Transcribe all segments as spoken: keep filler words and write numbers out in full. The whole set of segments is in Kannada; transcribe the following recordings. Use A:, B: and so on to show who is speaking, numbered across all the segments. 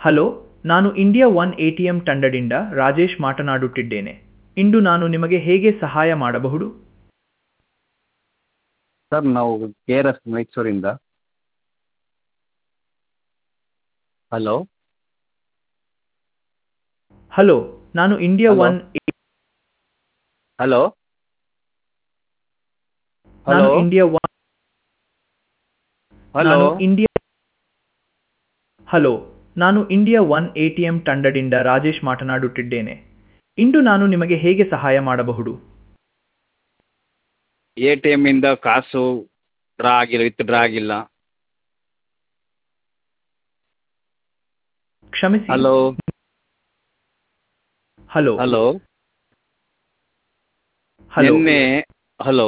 A: ಹಲೋ, ನಾನು ಇಂಡಿಯಾ ಒನ್ ಎಟಿಎಂ ತಂಡದಿಂದ ರಾಜೇಶ್ ಮಾತನಾಡುತ್ತಿದ್ದೇನೆ. ಇಂದು ನಾನು ನಿಮಗೆ ಹೇಗೆ ಸಹಾಯ ಮಾಡಬಹುದು?
B: ಸರ್ ನಾವು ಕೆ ಆರ್ ಎಸ್ ಮೈಸೂರಿಂದ. ಹಲೋ
A: ಹಲೋ, ನಾನು ಇಂಡಿಯಾ
B: ಹಲೋ
A: ಒನ್
B: ಹಲೋ
A: ನಾನು
B: ಹಲೋ
A: ಇಂಡಿಯಾ ಒನ್
B: ಹಲೋ
A: ನಾನು ಇಂಡಿಯಾ ಹಲೋ ನಾನು ಇಂಡಿಯಾ ಒನ್ ಎಟಿಎಂ ತಂಡದಿಂದ ರಾಜೇಶ್ ಮಾತನಾಡುತ್ತಿದ್ದೇನೆ. ಇಂದು ನಾನು ನಿಮಗೆ ಹೇಗೆ ಸಹಾಯ ಮಾಡಬಹುದು?
B: ಎ ಟಿ ಎಮ್ಮಿಂದ ಕಾಸು ಡ್ರಾ ಆಗಿಲ್ಲ, ವಿತ್ ಡ್ರಾ ಆಗಿಲ್ಲ.
A: ಕ್ಷಮಿಸಿ.
B: ಹಲೋ
A: ಹಲೋ
B: ಹಲೋ
A: ಹಲೋ
B: ನಿನ್ನೆ ಹಲೋ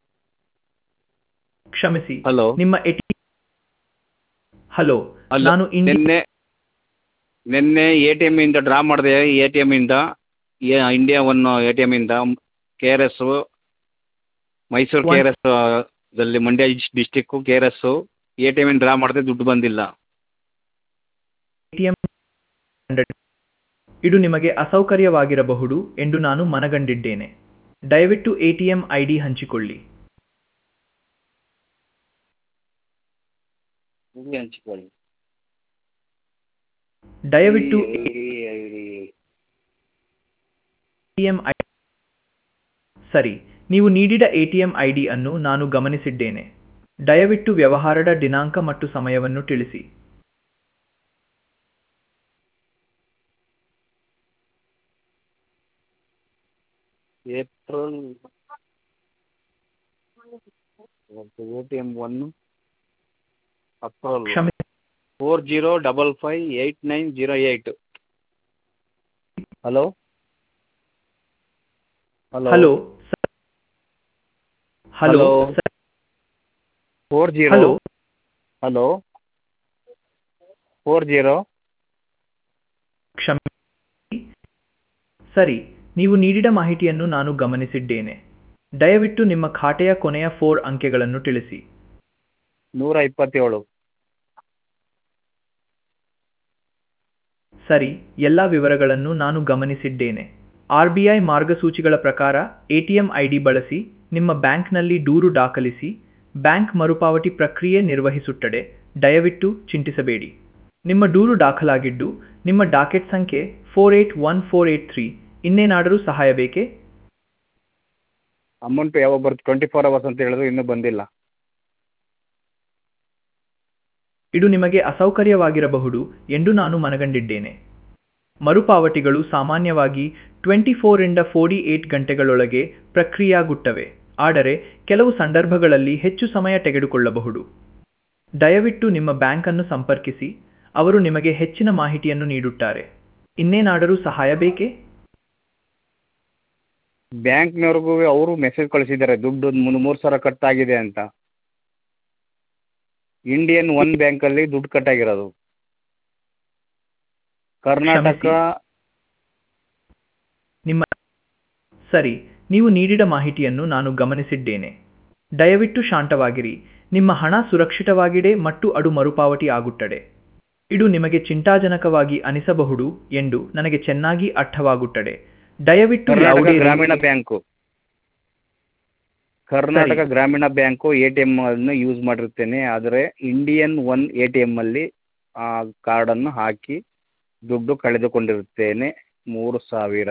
A: ಕ್ಷಮಿಸಿ.
B: ಹಲೋ
A: ನಿಮ್ಮ ಎಟಿ ಹಲೋ
B: ಹಲೋ
A: ನಾನು ಇಂಡಿಯಾ
B: ನಿನ್ನೆ ನಿನ್ನೆ ಎ ಟಿ ಎಮ್ಮಿಂದ ಡ್ರಾ ಮಾಡಿದೆ. ಎ ಟಿ ಎಮ್ಮಿಂದ ಇಂಡಿಯಾ ಒನ್ ಎ ಟಿ ಎಮ್ಮಿಂದ K R S Mysuru K
A: one
B: R S ದಲ್ಲಿ Mandya district K R S A T ಎಮ್ಮಿಂದ ಡ್ರಾ ಮಾಡಿದೆ, ದುಡ್ಡು ಬಂದಿಲ್ಲ.
A: ಎಟಿಎಂ ತಂಡ ಇದು ನಿಮಗೆ ಅಸೌಕರ್ಯವಾಗಿರಬಹುದು ಎಂದು ನಾನು ಮನಗಂಡಿದ್ದೇನೆ. ದಯವಿಟ್ಟು ಎಟಿಎಂ ಐಡಿ ಹಂಚಿಕೊಳ್ಳಿ.
B: ಇಲ್ಲಿ ಹಂಚಿಕೊಳ್ಳಿ.
A: ದಯವಿಟ್ಟು ಎಟಿಎಂ ಐಡಿ ಸರಿ, ನೀವು ನೀಡಿದ ಎಟಿಎಂ ಐಡಿ ಅನ್ನು ನಾನು ಗಮನಿಸಿದ್ದೇನೆ. ದಯವಿಟ್ಟು ವ್ಯವಹಾರದ ದಿನಾಂಕ ಮತ್ತು ಸಮಯವನ್ನು ತಿಳಿಸಿ.
B: April A T M one approval
A: ಕ್ಷಮೆ
B: four zero double five eight nine zero eight. Hello hello
A: hello sir. Hello
B: hello
A: sir.
B: Four zero
A: hello
B: hello four zero
A: ಕ್ಷಮೆ ಸರಿ, ನೀವು ನೀಡಿದ ಮಾಹಿತಿಯನ್ನು ನಾನು ಗಮನಿಸಿದ್ದೇನೆ. ದಯವಿಟ್ಟು ನಿಮ್ಮ ಖಾತೆಯ ಕೊನೆಯ ಫೋರ್ ಅಂಕೆಗಳನ್ನು ತಿಳಿಸಿ.
B: ನೂರ ಇಪ್ಪತ್ತೇಳು.
A: ಸರಿ, ಎಲ್ಲ ವಿವರಗಳನ್ನು ನಾನು ಗಮನಿಸಿದ್ದೇನೆ. ಆರ್ ಬಿ ಐ ಮಾರ್ಗಸೂಚಿಗಳ ಪ್ರಕಾರ ಎಟಿಎಂ ಐಡಿ ಬಳಸಿ ನಿಮ್ಮ ಬ್ಯಾಂಕ್ನಲ್ಲಿ ದೂರು ದಾಖಲಿಸಿ. ಬ್ಯಾಂಕ್ ಮರುಪಾವತಿ ಪ್ರಕ್ರಿಯೆ ನಿರ್ವಹಿಸುತ್ತದೆ. ದಯವಿಟ್ಟು ಚಿಂತಿಸಬೇಡಿ. ನಿಮ್ಮ ದೂರು ದಾಖಲಾಗಿದ್ದು, ನಿಮ್ಮ ಡಾಕೆಟ್ ಸಂಖ್ಯೆ four eight one four eight three. ಇನ್ನೇನಾದರೂ ಸಹಾಯ ಬೇಕೇ?
B: ಅಮೌಂಟ್ ಯಾವಾಗ ಬರುತ್ತೆ? ಟ್ವೆಂಟಿ ಫೋರ್ ಅವರ್ಸ್ ಅಂತ ಹೇಳಿದ್ರು, ಇನ್ನೂ ಬಂದಿಲ್ಲ.
A: ಇದು ನಿಮಗೆ ಅಸೌಕರ್ಯವಾಗಿರಬಹುದು ಎಂದು ನಾನು ಮನಗಂಡಿದ್ದೇನೆ. ಮರುಪಾವತಿಗಳು ಸಾಮಾನ್ಯವಾಗಿ ಟ್ವೆಂಟಿ ಫೋರಿಂದ ಫೋರ್ಟಿ ಏಟ್ ಗಂಟೆಗಳೊಳಗೆ ಪ್ರಕ್ರಿಯೆಯಾಗುತ್ತವೆ, ಆದರೆ ಕೆಲವು ಸಂದರ್ಭಗಳಲ್ಲಿ ಹೆಚ್ಚು ಸಮಯ ತೆಗೆದುಕೊಳ್ಳಬಹುದು. ದಯವಿಟ್ಟು ನಿಮ್ಮ ಬ್ಯಾಂಕನ್ನು ಸಂಪರ್ಕಿಸಿ, ಅವರು ನಿಮಗೆ ಹೆಚ್ಚಿನ ಮಾಹಿತಿಯನ್ನು ನೀಡುತ್ತಾರೆ. ಇನ್ನೇನಾದರೂ ಸಹಾಯ ಬೇಕೇ?
B: ಬ್ಯಾಂಕ್ನವ್ರಿಗೂ ಅವರು ಮೆಸೇಜ್ ಕಳಿಸಿದ್ದಾರೆ, ದುಡ್ಡು ಮೂರು ಸಾವಿರ ಕಟ್ ಆಗಿದೆ ಅಂತ. ಇಂಡಿಯನ್ ಒನ್ ಬ್ಯಾಂಕಲ್ಲಿ ದುಡ್ಡು ಕಟ್ಟಾಗಿರೋದು. ಕರ್ನಾಟಕ
A: ಕ್ಷಮಿಸಿ. ನಿಮ್ಮ ಸರಿ, ನೀವು ನೀಡಿದ ಮಾಹಿತಿಯನ್ನು ನಾನು ಗಮನಿಸಿದ್ದೇನೆ. ದಯವಿಟ್ಟು ಶಾಂತವಾಗಿರಿ. ನಿಮ್ಮ ಹಣ ಸುರಕ್ಷಿತವಾಗಿದೆ ಮತ್ತು ಅದು ಮರುಪಾವತಿ ಆಗುತ್ತದೆ. ಇದು ನಿಮಗೆ ಚಿಂತಾಜನಕವಾಗಿ ಅನಿಸಬಹುದು ಎಂದು ನನಗೆ ಚೆನ್ನಾಗಿ ಅರ್ಥವಾಗುತ್ತದೆ. ದಯವಿಟ್ಟು
B: ಕರ್ನಾಟಕ
A: ಯಾವುದೇ
B: ಗ್ರಾಮೀಣ
A: ರೀತಿಯ
B: ಬ್ಯಾಂಕು ಕರ್ನಾಟಕ
A: ಸರಿ
B: Grameena bank A T M ಅನ್ನು ಯೂಸ್ ಮಾಡಿರ್ತೇನೆ, ಆದರೆ Indian one A T M ಅಲ್ಲಿ ಆ ಕಾರ್ಡನ್ನು ಹಾಕಿ ದುಡ್ಡು ಕಳೆದುಕೊಂಡಿರುತ್ತೇನೆ. ಮೂರು ಸಾವಿರ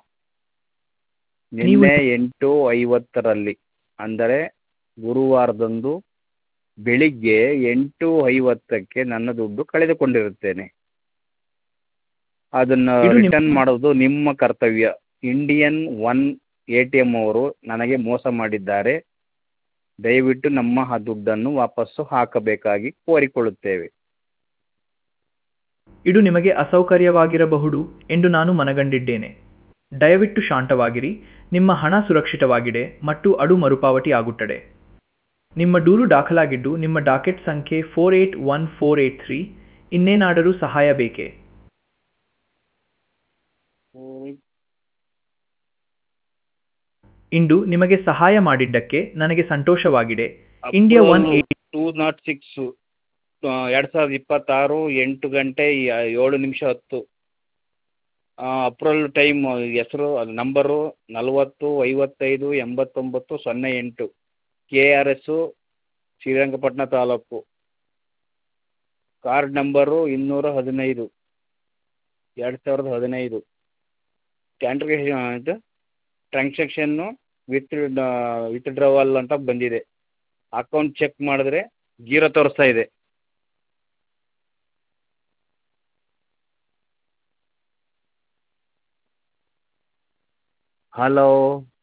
A: ನೀವು
B: ನಿನ್ನೆ ಎಂಟು ಐವತ್ತರಲ್ಲಿ, ಅಂದರೆ ಗುರುವಾರದಂದು ಬೆಳಿಗ್ಗೆ ಎಂಟು ಐವತ್ತಕ್ಕೆ ನನ್ನ ದುಡ್ಡು ಕಳೆದುಕೊಂಡಿರುತ್ತೇನೆ. ಅದನ್ನು
A: ಇದು ನಿಮ್ಮ
B: ರಿಟರ್ನ್ ಮಾಡೋದು ನಿಮ್ಮ ಕರ್ತವ್ಯ. Indian one A T M ಅವರು ನನಗೆ ಮೋಸ ಮಾಡಿದ್ದಾರೆ. ದಯವಿಟ್ಟು ನಮ್ಮ ಆ ದುಡ್ಡನ್ನು ವಾಪಸ್ಸು ಹಾಕಬೇಕಾಗಿ ಕೋರಿಕೊಳ್ಳುತ್ತೇವೆ.
A: ಇದು ನಿಮಗೆ ಅಸೌಕರ್ಯವಾಗಿರಬಹುದು ಎಂದು ನಾನು ಮನಗಂಡಿದ್ದೇನೆ. ದಯವಿಟ್ಟು ಶಾಂತವಾಗಿರಿ. ನಿಮ್ಮ ಹಣ ಸುರಕ್ಷಿತವಾಗಿದೆ ಮತ್ತು ಅದು ಮರುಪಾವತಿ ಆಗುತ್ತದೆ. ನಿಮ್ಮ ದೂರು ದಾಖಲಾಗಿದ್ದು, ನಿಮ್ಮ ಡಾಕೆಟ್ ಸಂಖ್ಯೆ four eight one four eight three. ಇನ್ನೇನಾದರೂ ಸಹಾಯ ಬೇಕೇ? ಇಂದು ನಿಮಗೆ ಸಹಾಯ ಮಾಡಿದ್ದಕ್ಕೆ ನನಗೆ ಸಂತೋಷವಾಗಿದೆ. India one
B: approval two nought six ಎರಡು ಸಾವಿರದ ಇಪ್ಪತ್ತಾರು ಎಂಟು ಗಂಟೆ ಯ- ಏಳು ನಿಮಿಷ ಹತ್ತು ಅಪ್ರೂವಲ್ ಟೈಮ್ ಹೆಸರು ಅದು ನಂಬರು ನಲವತ್ತು ಐವತ್ತೈದು ಎಂಬತ್ತೊಂಬತ್ತು ಸೊನ್ನೆ ಎಂಟು K R S Srirangapatna taluk card number ಇನ್ನೂರ ಹದಿನೈದು ಎರಡು ಸಾವಿರದ ಹದಿನೈದು ಟ್ಯಾಂಟ್ರಿಗೇಷನ್ ಇದು ಟ್ರಾನ್ಸಾಕ್ಷನ್ನು ವಿತ್ ವಿತ್ಡ್ರಾವಲ್ ಅಂತ ಬಂದಿದೆ ಅಕೌಂಟ್ ಚೆಕ್ ಮಾಡಿದ್ರೆ ಜೀರೋ ತೋರಿಸ್ತಾ ಇದೆ. ಹಲೋ